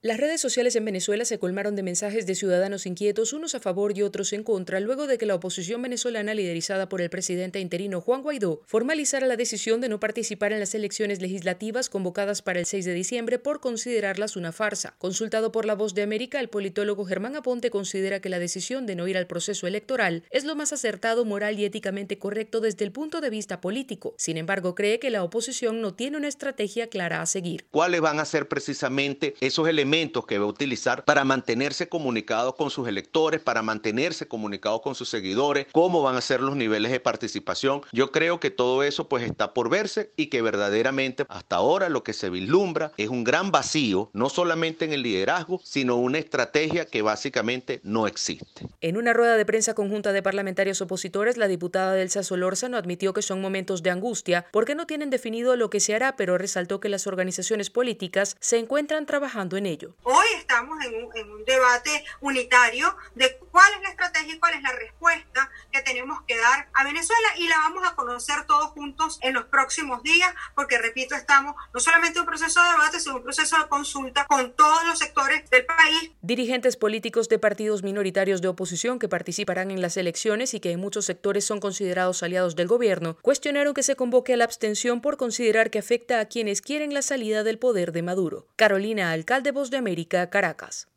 Las redes sociales en Venezuela se colmaron de mensajes de ciudadanos inquietos, unos a favor y otros en contra, luego de que la oposición venezolana, liderizada por el presidente interino Juan Guaidó, formalizara la decisión de no participar en las elecciones legislativas convocadas para el 6 de diciembre por considerarlas una farsa. Consultado por La Voz de América, el politólogo Germán Aponte considera que la decisión de no ir al proceso electoral es lo más acertado, moral y éticamente correcto desde el punto de vista político. Sin embargo, cree que la oposición no tiene una estrategia clara a seguir. ¿Cuáles van a ser precisamente esos elementos que va a utilizar para mantenerse comunicado con sus electores, para mantenerse comunicado con sus seguidores? ¿Cómo van a ser los niveles de participación? Yo creo que todo eso pues está por verse y que verdaderamente hasta ahora lo que se vislumbra es un gran vacío, no solamente en el liderazgo, sino una estrategia que básicamente no existe. En una rueda de prensa conjunta de parlamentarios opositores, la diputada Delsa Solórzano admitió que son momentos de angustia porque no tienen definido lo que se hará, pero resaltó que las organizaciones políticas se encuentran trabajando en ello. Hoy estamos en un debate unitario de cuál es la estrategia y cuál es la respuesta que tenemos que dar a Venezuela, y la vamos a conocer todos juntos en los próximos días, porque repito, estamos no solamente en un proceso de debate, sino un proceso de consulta con todos los sectores del país. Dirigentes políticos de partidos minoritarios de oposición que participarán en las elecciones y que en muchos sectores son considerados aliados del gobierno, cuestionaron que se convoque a la abstención por considerar que afecta a quienes quieren la salida del poder de Maduro. Carolina Alcalde, Voz de América, Caracas.